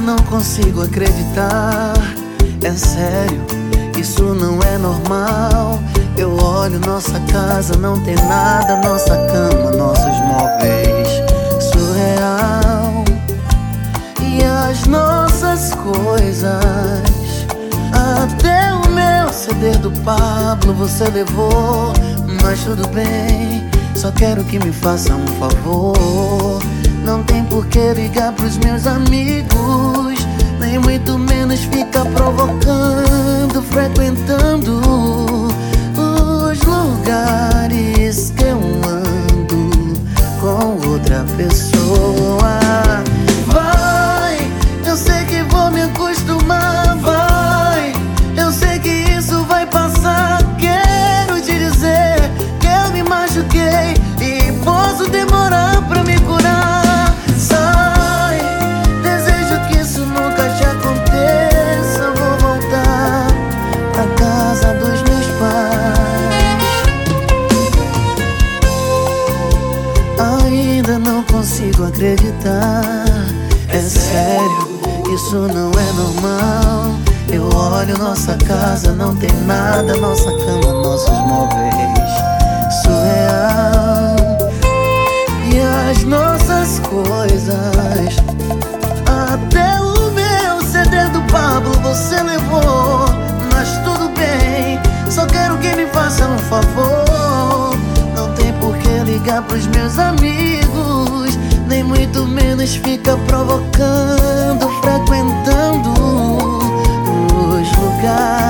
não consigo acreditar. É sério, isso não é normal. Eu olho nossa casa, não tem nada. Nossa cama, nossos móveis, surreal. E as nossas coisas, até o meu CD do Pablo você levou. Mas tudo bem, só quero que me faça um favor. Não tem por que ligar pros meus amigos, nem muito menos ficar provocando, frequentando os lugares que eu ando com outra pessoa. Vai, eu sei que vou me acostumar. Vai, eu sei que isso vai passar. Quero te dizer que eu me machuquei e posso demorar pra me curar. Sai, desejo que isso nunca te aconteça. Vou voltar pra casa dos meus pais. Ainda não consigo acreditar. É sério, isso não é normal. Eu olho nossa casa, não tem nada. Nossa cama, nossos móveis, surreal. E as nossas coisas, até o meu CD do Pablo você levou. Mas tudo bem, só quero que me faça um favor. Não tem por que ligar pros meus amigos, nem muito menos fica provocando, frequentando os lugares